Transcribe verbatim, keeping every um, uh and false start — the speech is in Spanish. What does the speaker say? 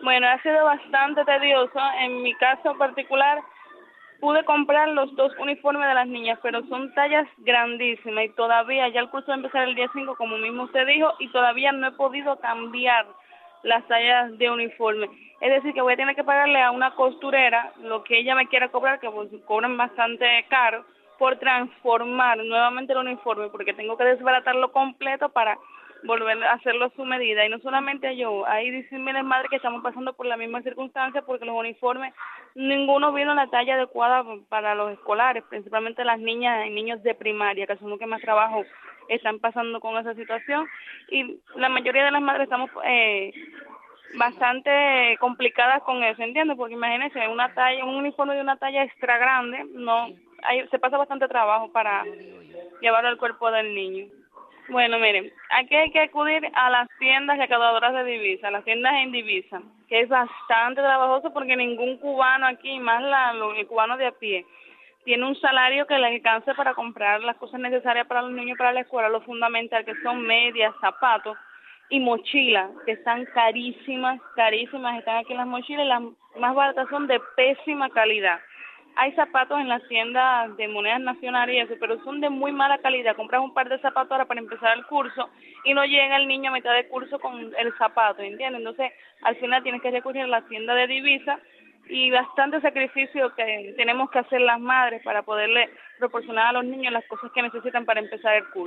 Bueno, ha sido bastante tedioso. En mi caso particular, pude comprar los dos uniformes de las niñas, pero son tallas grandísimas y todavía, ya el curso va a empezar el día cinco, como mismo usted dijo, y todavía no he podido cambiar las tallas de uniforme. Es decir, que voy a tener que pagarle a una costurera lo que ella me quiera cobrar, que pues cobran bastante caro, por transformar nuevamente el uniforme, porque tengo que desbaratarlo completo para volver a hacerlo a su medida. Y no solamente yo, hay disímiles madres que estamos pasando por la misma circunstancia, porque los uniformes, ninguno vino en la talla adecuada para los escolares, principalmente las niñas y niños de primaria, que son los que más trabajo están pasando con esa situación. Y la mayoría de las madres estamos eh, bastante complicadas con eso, ¿entiendes? Porque imagínense, una talla, un uniforme de una talla extra grande, no, hay, se pasa bastante trabajo para llevarlo al cuerpo del niño. Bueno, miren, aquí hay que acudir a las tiendas recaudadoras de divisas, las tiendas en divisa, que es bastante trabajoso porque ningún cubano aquí, más la, lo- el cubano de a pie, tiene un salario que le alcance para comprar las cosas necesarias para los niños, para la escuela, lo fundamental, que son medias, zapatos y mochilas, que están carísimas, carísimas, están aquí las mochilas, y las más baratas son de pésima calidad. Hay zapatos en las tiendas de monedas nacionales y eso, pero son de muy mala calidad. Compras un par de zapatos ahora para empezar el curso y no llega el niño a mitad de curso con el zapato, ¿entiendes? Entonces, al final tienes que recurrir a la tienda de divisas y bastante sacrificio que tenemos que hacer las madres para poderle proporcionar a los niños las cosas que necesitan para empezar el curso.